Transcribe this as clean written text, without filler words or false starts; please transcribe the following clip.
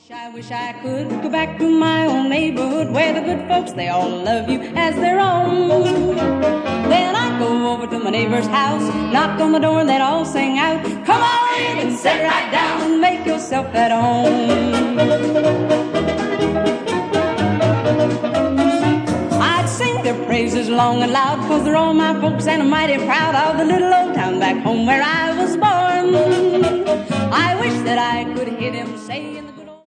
I wish I could go back to my own neighborhood where the good folks, they all love you as their own. Then I'd go over to my neighbor's house, knock on the door and they'd all sing out, come on in and sit right down and make yourself at home. I'd sing their praises long and loud, 'cause they're all my folks and I'm mighty proud of the little old town back home where I was born. I wish that I could hear them say in the